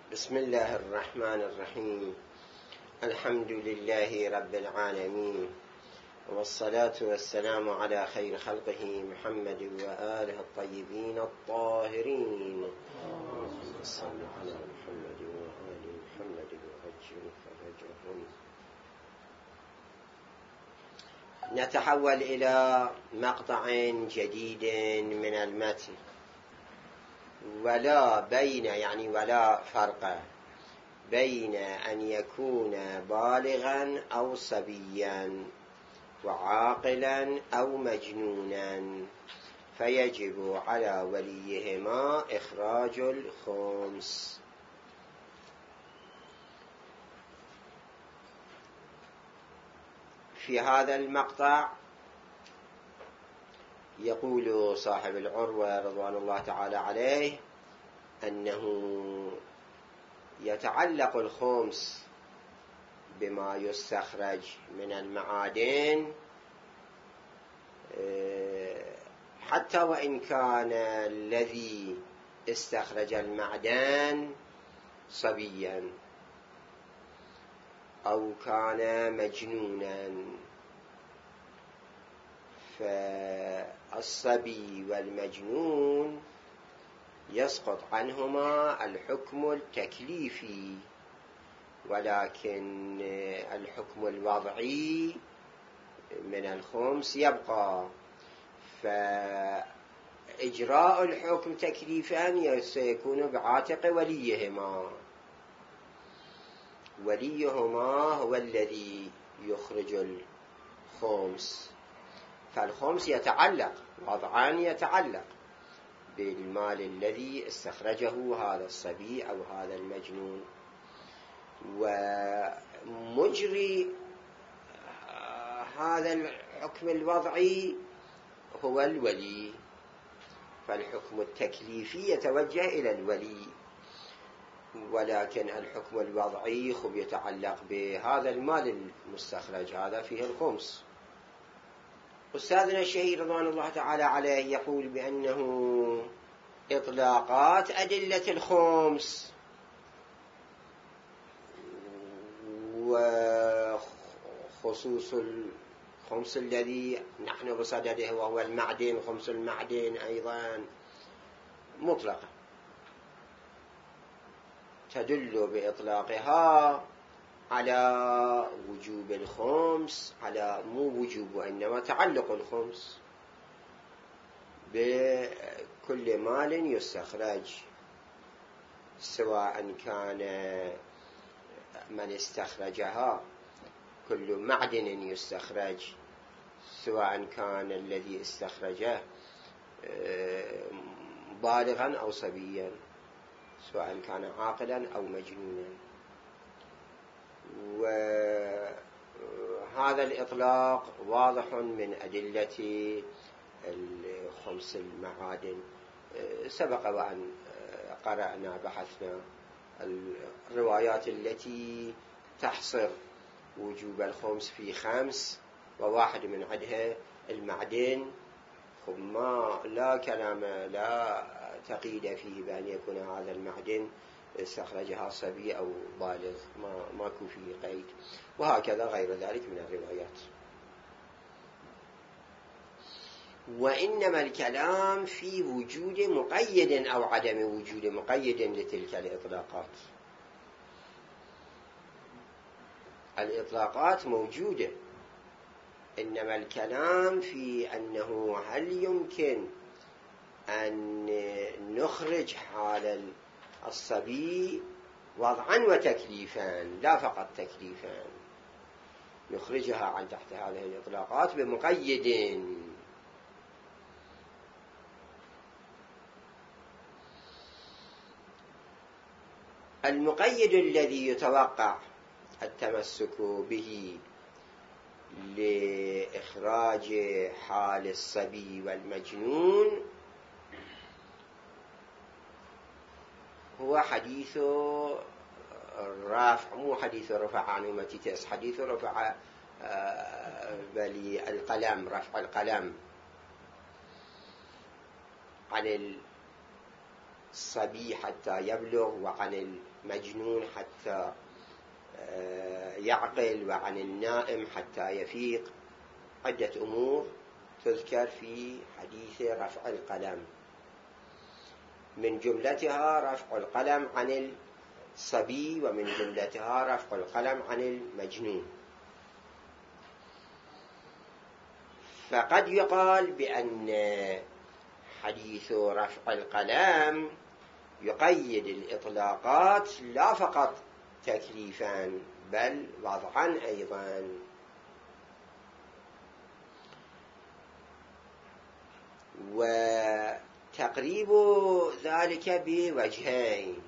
بسم الله الرحمن الرحيم. الحمد لله رب العالمين، والصلاة والسلام على خير خلقه محمد وآله الطيبين الطاهرين. صلى على محمد وآل محمد وعجل فرجهم. نتحول إلى مقطع جديد من المتن. ولا فرق بين أن يكون بالغا أو صبيا وعاقلا أو مجنونا، فيجب على وليهما إخراج الخمس. في هذا المقطع يقول صاحب العروة رضوان الله تعالى عليه أنه يتعلق الخمس بما يستخرج من المعادن، حتى وإن كان الذي استخرج المعدن صبيا أو كان مجنونا، فالصبي والمجنون يسقط عنهما الحكم التكليفي، ولكن الحكم الوضعي من الخمس يبقى. فإجراء الحكم تكليفا سيكون بعاتق وليهما هو الذي يخرج الخمس. فالخمس يتعلق وضعا يتعلق بالمال الذي استخرجه هذا الصبي أو هذا المجنون، ومجري هذا الحكم الوضعي هو الولي. فالحكم التكليفي يتوجه إلى الولي، ولكن الحكم الوضعي يتعلق بهذا المال المستخرج، هذا فيه الخمس. أستاذنا الشهير رضوان الله تعالى عليه يقول بأنه إطلاقات أدلة الخمس وخصوص الخمس الذي نحن بصدده وهو المعدن، خمس المعدن أيضا مطلقة، تدل بإطلاقها على وجوب الخمس، على مو وجوب وإنما تعلق الخمس بكل مال يستخرج، سواء كان من استخرجها، كل معدن يستخرج، سواء كان الذي استخرجه بالغا أو صبيا، سواء كان عاقلا أو مجنونا. وهذا الإطلاق واضح من أدلة الخمس المعادن. سبق وأن قرأنا بحثنا الروايات التي تحصر وجوب الخمس في 5، وواحد من عدها المعدن، ما لا كلام لا تقييد فيه بأن يكون هذا المعدن استخرجها صبي أو بالغ، ماكو فيه قيد، وهكذا غير ذلك من الروايات. وإنما الكلام في وجود مقيد أو عدم وجود مقيد لتلك الإطلاقات. الإطلاقات موجودة، إنما الكلام في أنه هل يمكن أن نخرج حال الصبي وضعا وتكليفا، لا فقط تكليفا، نخرجها عن تحت هذه الإطلاقات بمقيد. المقيد الذي يتوقع التمسك به لإخراج حال الصبي والمجنون هو حديث الرفع، مو حديث رفع عن أمتي تأس، حديث رفع بل القلم، رفع القلم عن الصبي حتى يبلغ، وعن المجنون حتى يعقل، وعن النائم حتى يفيق. عدة أمور تذكر في حديث رفع القلم، من جملتها رفع القلم عن الصبي، ومن جملتها رفع القلم عن المجنون. فقد يقال بأن حديث رفع القلم يقيد الإطلاقات لا فقط تكليفا بل وضعا أيضا. وتقريب ذلك بوجهين.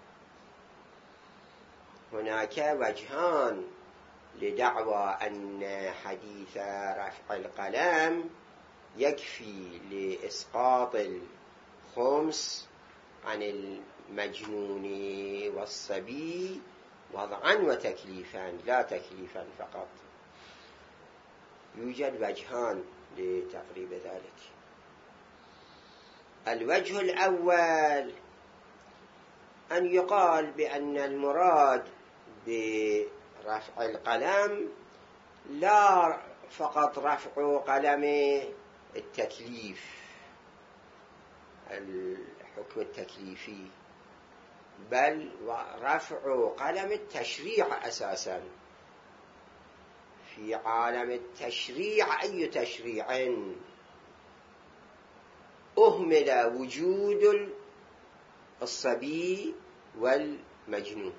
هناك وجهان لدعوى أن حديث رفع القلم يكفي لإسقاط الخمس عن المجنون والصبي وضعا وتكليفا، لا تكليفا فقط. يوجد وجهان لتقريب ذلك. الوجه الأول أن يقال بأن المراد برفع القلم لا فقط رفع قلم التكليف، الحكم التكليفي، بل رفع قلم التشريع أساسا. في عالم التشريع أي تشريع أهمل وجود الصبي والمجنون،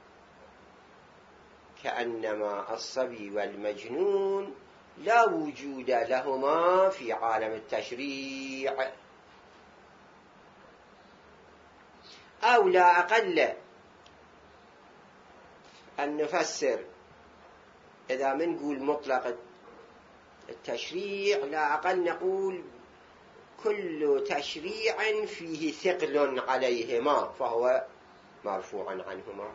كأنما الصبي والمجنون لا وجود لهما في عالم التشريع. أو لا أقل أن نفسر، إذا منقول مطلق التشريع لا أقل نقول كل تشريع فيه ثقل عليهما فهو مرفوع عنهما.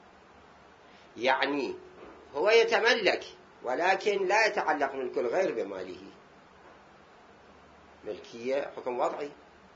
يعني هو يتملك ولكن لا يتعلق ملك الغير بماله، ملكية حكم وضعي.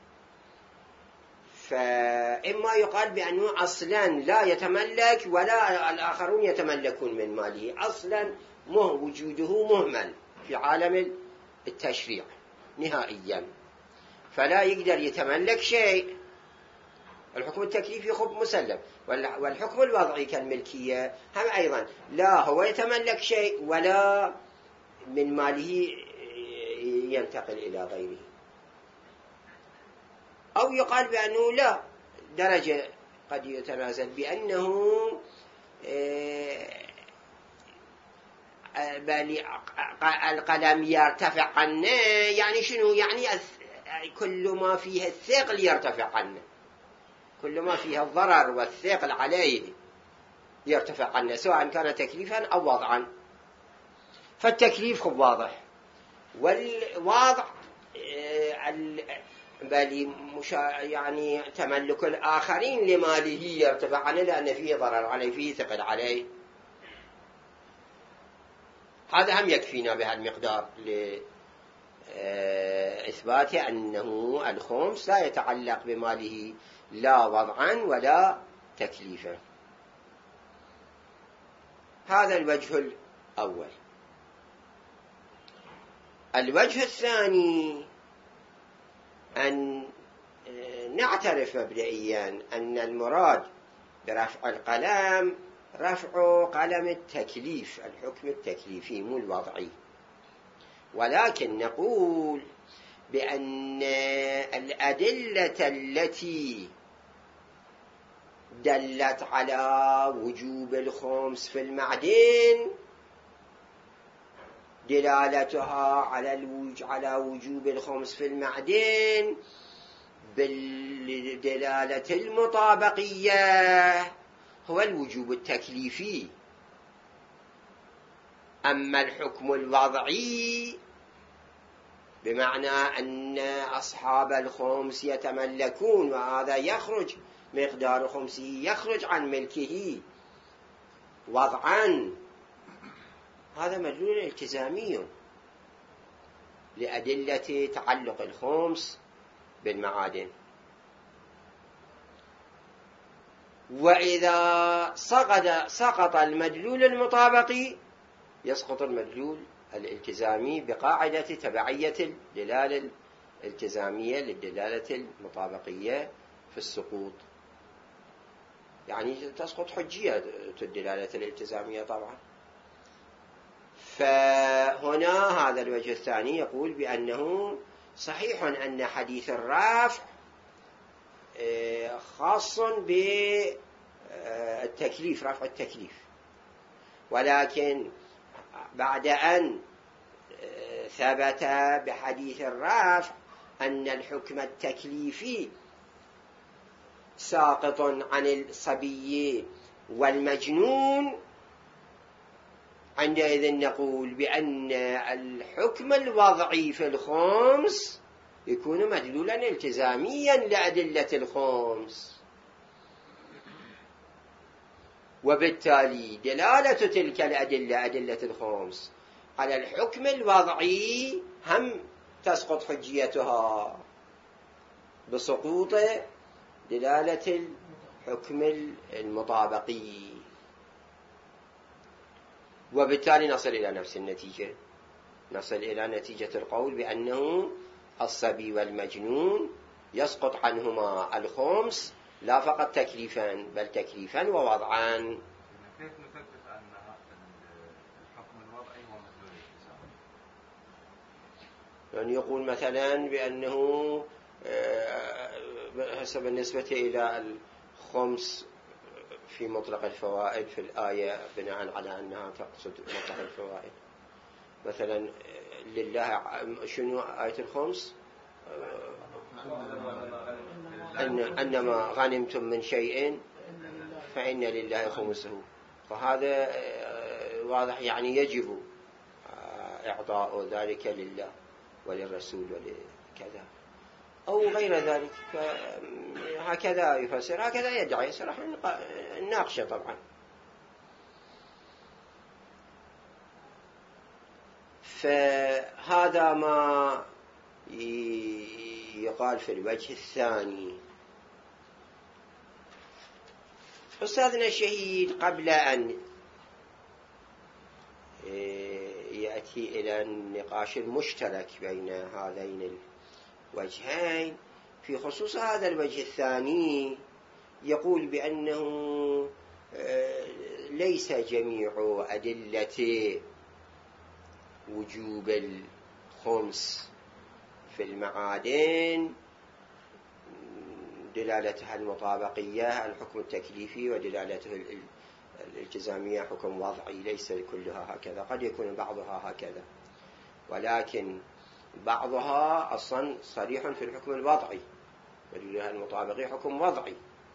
فإما يقال بأنه أصلا لا يتملك ولا الآخرون يتملكون من ماله، أصلا وجوده مهمل في عالم التشريع نهائيا، فلا يقدر يتملك شيء. الحكم التكليفي خب مسلم، والحكم الوضعي كالملكية هم أيضا لا هو يتملك شيء ولا من ماله ينتقل إلى غيره. أو يقال بأنه لا درجة قد يتنازل، بأنه بل القلم يرتفع عنه. يعني شنو؟ يعني كل ما فيه الثقل يرتفع عنه، كل ما فيه الضرر والثقل عليه يرتفع عنه، سواء كان تكليفا أو وضعا. فالتكليف خب واضح، والوضع بل يعني تملك الآخرين لماله يرتفع عنه لأن فيه ضرر عليه، فيه ثقل عليه. هذا هم يكفينا بهالمقدار لإثبات أنه الخمس لا يتعلق بماله لا وضعا ولا تكليفا. هذا الوجه الأول. الوجه الثاني أن نعترف مبدئيا أن المراد برفع القلم رفع قلم التكليف، الحكم التكليفي مو الوضعي، ولكن نقول بأن الأدلة التي دلت على وجوب الخمس في المعدن دلالتها على وجوب الخمس في المعدن بالدلالة المطابقية هو الوجوب التكليفي. أما الحكم الوضعي بمعنى أن أصحاب الخمس يتملكون، وهذا يخرج مقدار خمسه يخرج عن ملكه وضعا، هذا مدلول التزامي لأدلة تعلق الخمس بالمعادن. وإذا سقط المدلول المطابقي يسقط المدلول الالتزامي بقاعدة تبعية الدلالة الالتزامية للدلالة المطابقية في السقوط. يعني تسقط حجية الدلالة الالتزامية طبعا. فهنا هذا الوجه الثاني يقول بأنه صحيح أن حديث الرفع خاص بالتكليف، رفع التكليف، ولكن بعد أن ثبت بحديث الرفع أن الحكم التكليفي ساقط عن الصبي والمجنون، عندئذ نقول بأن الحكم الوضعي في الخمس يكون مدلولا التزاميا لأدلة الخمس، وبالتالي دلالة تلك الأدلة، أدلة الخمس، على الحكم الوضعي هم تسقط حجيتها بسقوط دلالة الحكم المطابقي، وبالتالي نصل إلى نفس النتيجة، نصل إلى نتيجة القول بأنه الصبي والمجنون يسقط عنهما الخمس لا فقط تكليفا بل تكليفا ووضعا. كيف نثبت أن الحكم الوضعي هو مدلول الالتزام؟ يعني يقول مثلا بأنه حسب بالنسبة إلى الخمس في مطلق الفوائد في الآية بناء على أنها تقصد مطلق الفوائد، مثلا لله شنو آية الخمس؟ أنما غنمتم من شيء فإن لله خمسه، فهذا واضح يعني يجب إعطاء ذلك لله وللرسول ولكذا أو غير ذلك، هكذا يفسر، هكذا يدعي، صراحة ناقشة طبعا. فهذا ما يقال في الوجه الثاني. أستاذنا الشهيد قبل أن يأتي إلى النقاش المشترك بين هذين الوجهين في خصوص هذا الوجه الثاني، يقول بأنه ليس جميع أدلة وجوب الخمس في المعادن دلالتها المطابقية الحكم التكليفي ودلالته الالتزامية حكم وضعي، ليس كلها هكذا، قد يكون بعضها هكذا، ولكن بعضها أصلا صريح في الحكم الوضعي ودلالتها المطابقية حكم وضعي.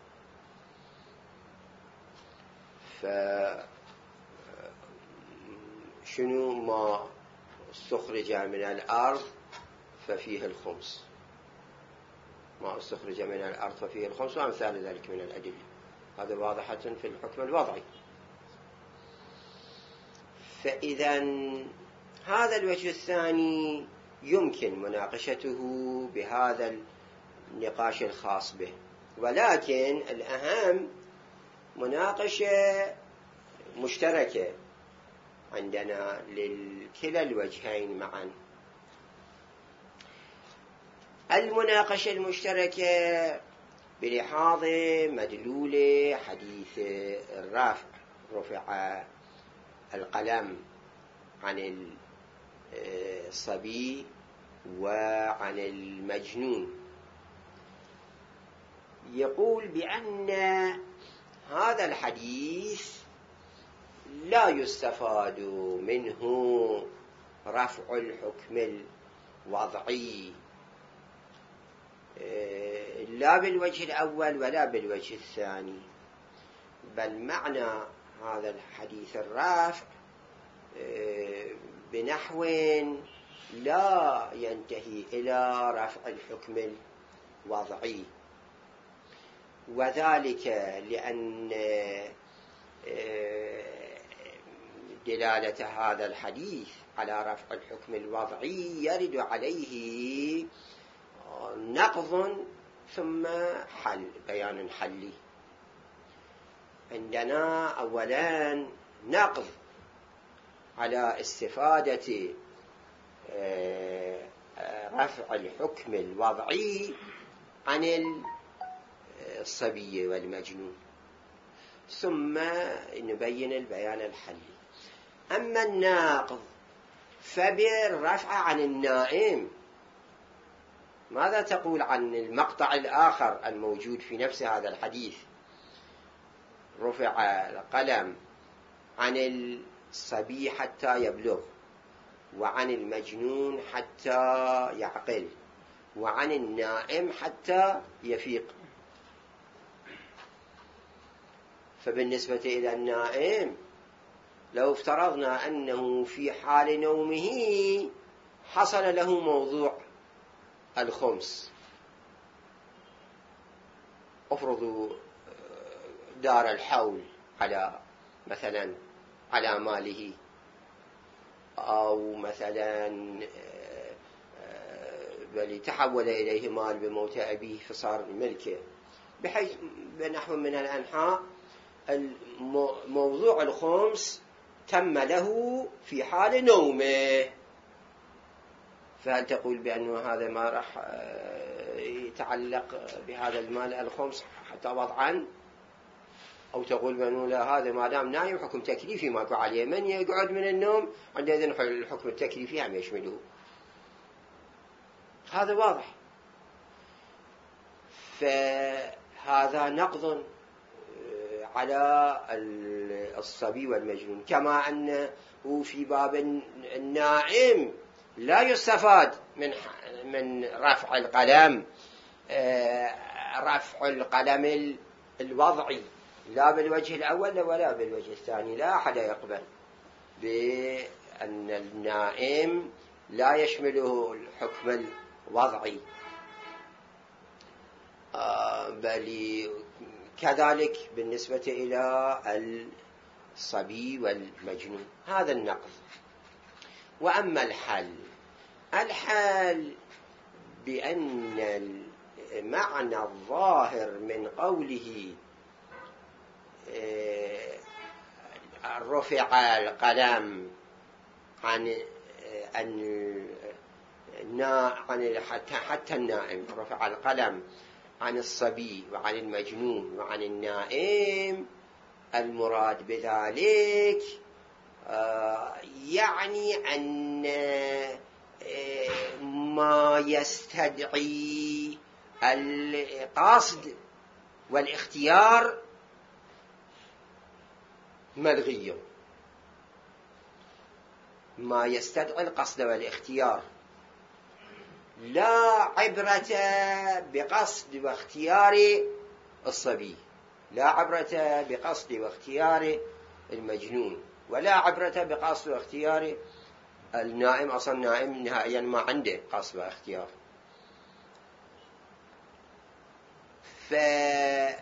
فشنو ما استخرج من الأرض ففيه الخمس، ما استخرج من الأرض ففيه الخمس وأمثال ذلك من الأدلة، هذا واضحة في الحكم الوضعي. فإذا هذا الوجه الثاني يمكن مناقشته بهذا النقاش الخاص به، ولكن الأهم مناقشة مشتركة عندنا لكلا الوجهين معا. المناقشة المشتركة بلحاظ مدلول حديث الرفع، رفع القلم عن الصبي وعن المجنون، يقول بأن هذا الحديث لا يستفاد منه رفع الحكم الوضعي لا بالوجه الأول ولا بالوجه الثاني، بل معنى هذا الحديث الرفع بنحو لا ينتهي إلى رفع الحكم الوضعي، وذلك لأن دلالة هذا الحديث على رفع الحكم الوضعي يرد عليه نقض ثم حل، بيان حلي، عندنا أولا نقض على استفادة رفع الحكم الوضعي عن الصبي والمجنون، ثم نبين البيان الحلي. أما الناقض فبالرفع عن النائم، ماذا تقول عن المقطع الآخر الموجود في نفس هذا الحديث؟ رفع القلم عن الصبي حتى يبلغ، وعن المجنون حتى يعقل، وعن النائم حتى يفيق. فبالنسبة إلى النائم لو افترضنا أنه في حال نومه حصل له موضوع الخمس، افرضوا دار الحول على مثلا على ماله، أو مثلا بل تحول إليه مال بموت أبيه فصار ملكه، بحيث بنحو من الأنحاء موضوع الخمس تم له في حال نومه، فهل تقول بأنه هذا ما راح يتعلق بهذا المال الخمس حتى وضعا، أو تقول بأنه لا، هذا ما دام نايم حكم تكليفي ماكو عليه، من يقعد من النوم عندئذ الحكم التكليفي هم يشمله؟ هذا واضح. فهذا نقض على الصبي والمجنون، كما أنه في باب النائم لا يستفاد من رفع القلم، رفع القلم الوضعي لا بالوجه الأول ولا بالوجه الثاني، لا أحد يقبل بأن النائم لا يشمله الحكم الوضعي، بل كذلك بالنسبة إلى الصبي والمجنون. هذا النقض. وأما الحل بأن المعنى الظاهر من قوله رفع القلم عن حتى النائم، رفع القلم عن الصبي وعن المجنون وعن النائم، المراد بذلك يعني أن ما يستدعي القصد والاختيار ملغي، ما يستدعي القصد والاختيار. لا عبرة بقصد واختيار الصبي، لا عبرة بقصد واختيار المجنون، ولا عبرة بقصد واختيار النائم. أصلا النائم نهائيا ما عنده قصد واختيار. فهذا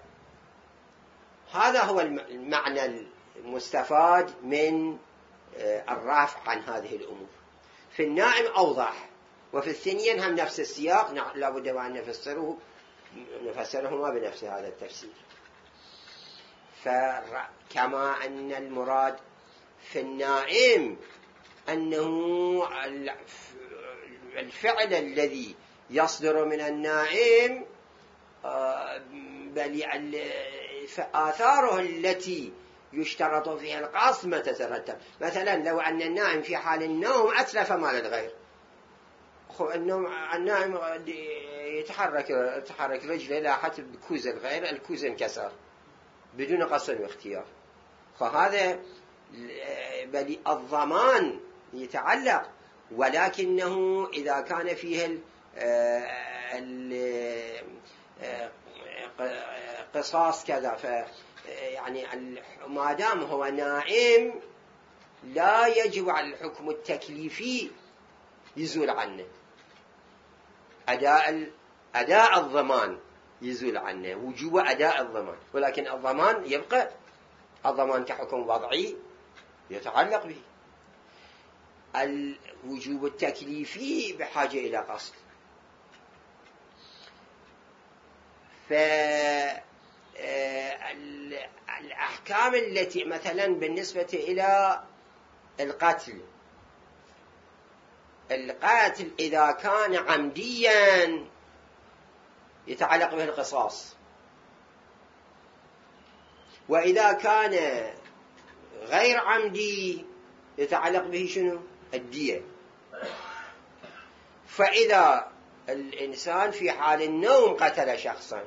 هو المعنى المستفاد من الرفع عن هذه الأمور. في النائم أوضح، وفي الثنين هم نفس السياق، لا بد أن نفسرهما بنفس هذا التفسير. فكما أن المراد في النائم أنه الفعل الذي يصدر من النائم بل آثاره التي يشترط فيها القصد ما تترتب. مثلا لو أن النائم في حال النوم أتلف مال الغير، النائم يتحرك رجله لاحت بكوز الغير، الكوز انكسر بدون قصد واختيار، فهذا بل الضمان يتعلق، ولكنه إذا كان فيه قصاص كذا، يعني ما دام هو نائم لا يجب على الحكم التكليفي يزول عنه، أداء الضمان يزول عنه، وجوب أداء الضمان، ولكن الضمان يبقى. الضمان كحكم وضعي يتعلق به. الوجوب التكليفي بحاجة إلى قصد. الأحكام التي مثلا بالنسبة إلى القتل إذا كان عمديا يتعلق به القصاص، وإذا كان غير عمدي يتعلق به شنو؟ الدية. فإذا الإنسان في حال النوم قتل شخصا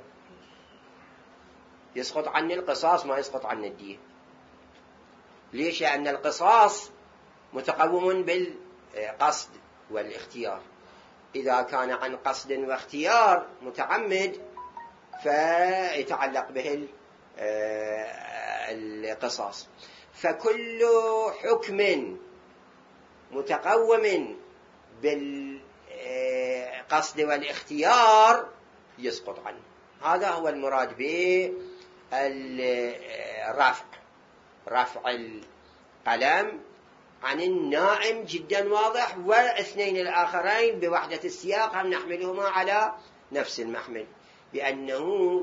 يسقط عنه القصاص، ما يسقط عنه الدية. ليش؟ لأن القصاص متقوم بالقصد والاختيار. إذا كان عن قصد واختيار متعمد فيتعلق به القصاص. فكل حكم متقوم بالقصد والاختيار يسقط عنه. هذا هو المراد بالرفع، رفع القلم عن النائم جدا واضح، والاثنين الآخرين بوحدة السياق هم نحملهما على نفس المحمل، بأنه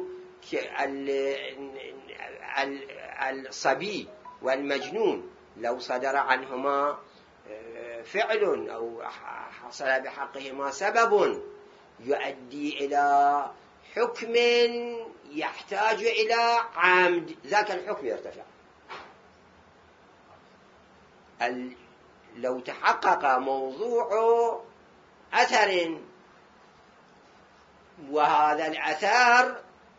الصبي والمجنون لو صدر عنهما فعل أو حصل بحقهما سبب يؤدي إلى حكم يحتاج إلى عمد، ذاك الحكم يرتفع. لو تحقق موضوع أثر، وهذا الأثر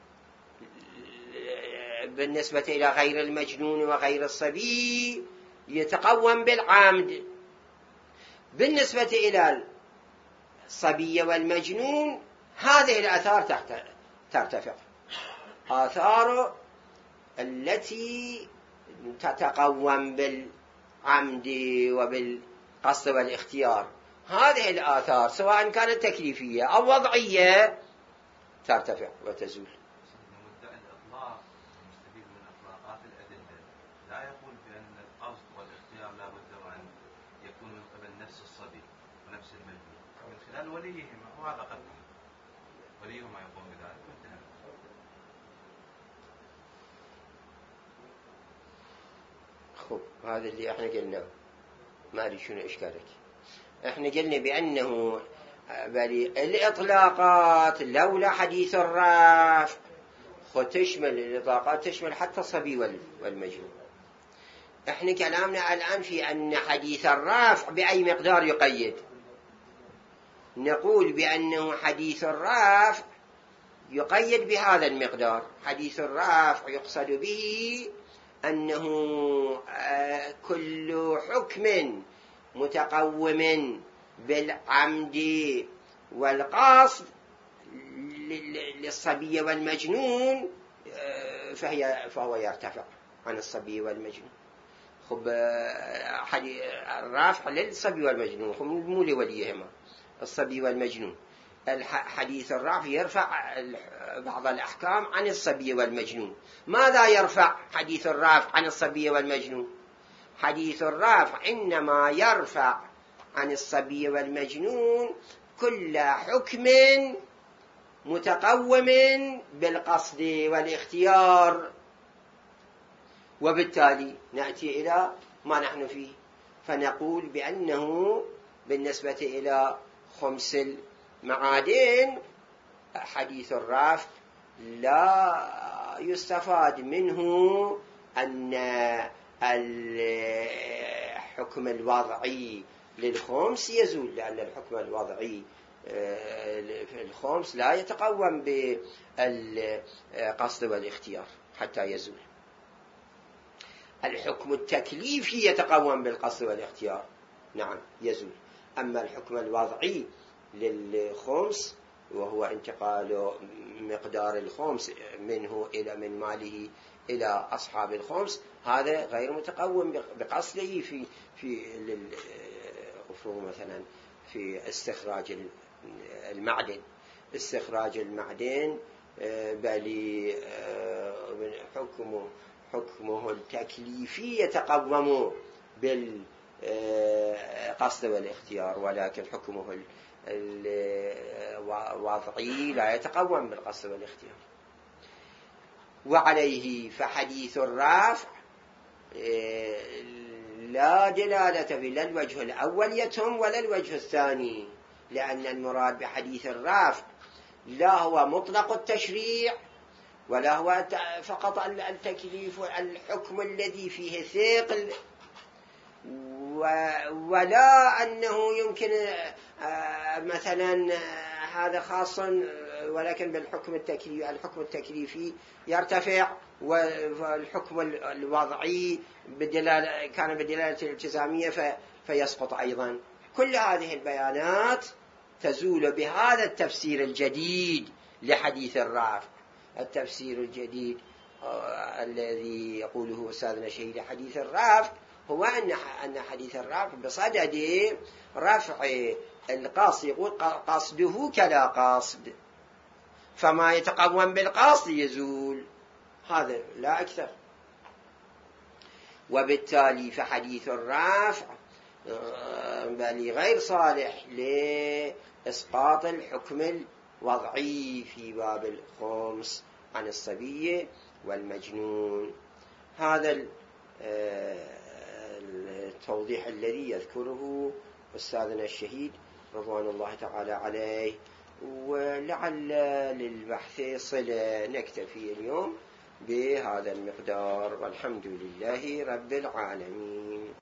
بالنسبة إلى غير المجنون وغير الصبي يتقوم بالعمد، بالنسبة إلى الصبي والمجنون هذه الآثار ترتفع. آثار التي تتقوم بالعمد وبالقصد والاختيار، هذه الآثار سواء كانت تكليفية أو وضعية ترتفع وتزول. مدعي الإطلاق المستفيد من إطلاقات الأدلة لا يقول بأن القصد والاختيار لا بد أن يكون من قبل نفس الصبي ونفس المجنون، من خلال وليهما، وهذا قد وليهما يقوم بذلك وانتهى. خب هذا اللي احنا قلناه، ما أدري شنو إشكالك. احنا قلنا بأنه الإطلاقات لولا حديث الرفع تشمل الإطلاقات، تشمل حتى الصبي والمجنون. احنا كلامنا الآن في أن حديث الرفع بأي مقدار يقيد. نقول بأنه حديث الرفع يقيد بهذا المقدار. حديث الرفع يقصد به أنه كل حكم متقوم بالعمد والقصد للصبي والمجنون فهو يرتفع عن الصبي والمجنون. خب الرافع للصبي والمجنون، خب مو لوليهما الصبي والمجنون. حديث الرافع يرفع بعض الأحكام عن الصبي والمجنون. ماذا يرفع حديث الرافع عن الصبي والمجنون؟ حديث الرافع إنما يرفع عن الصبي والمجنون كل حكم متقوم بالقصد والاختيار. وبالتالي نأتي إلى ما نحن فيه، فنقول بأنه بالنسبة إلى خمس المعادن حديث الرفع لا يستفاد منه أن الحكم الوضعي للخمس يزول، لأن الحكم الوضعي في الخمس لا يتقوم بالقصد والاختيار حتى يزول. الحكم التكليفي يتقوم بالقصد والاختيار، نعم يزول. أما الحكم الوضعي للخمس وهو انتقال مقدار الخمس من ماله إلى أصحاب الخمس، هذا غير متقوم بقصده في مثلا في استخراج المعدن. استخراج المعدن بل حكمه التكليفي يتقوم بالقصد والاختيار، ولكن حكمه الوضعي لا يتقوم بالقصد والاختيار. وعليه فحديث الرافع لا دلالة في لا الوجه الأول يتم ولا الوجه الثاني، لأن المراد بحديث الرافع لا هو مطلق التشريع ولا هو فقط التكليف الحكم الذي فيه ثقل، ولا أنه يمكن مثلا هذا خاص ولكن بالحكم التكليفي، الحكم التكليفي يرتفع والحكم الوضعي كان بدلالة الالتزامية فيسقط أيضا. كل هذه البيانات تزول بهذا التفسير الجديد لحديث الرافع. التفسير الجديد الذي يقوله أستاذنا شهيد حديث الرافع هو أن حديث الرافع بصدد رفع القاصد، يقول قصده كلا قاصد، فما يتقوم بالقاصد يزول، هذا لا أكثر. وبالتالي فحديث الرافع بل غير صالح لإسقاط الحكم الوضعي في باب الخمس عن الصبي والمجنون. هذا التوضيح الذي يذكره أستاذنا الشهيد رضوان الله تعالى عليه، ولعل للبحث صلة. نكتفي اليوم بهذا المقدار، والحمد لله رب العالمين.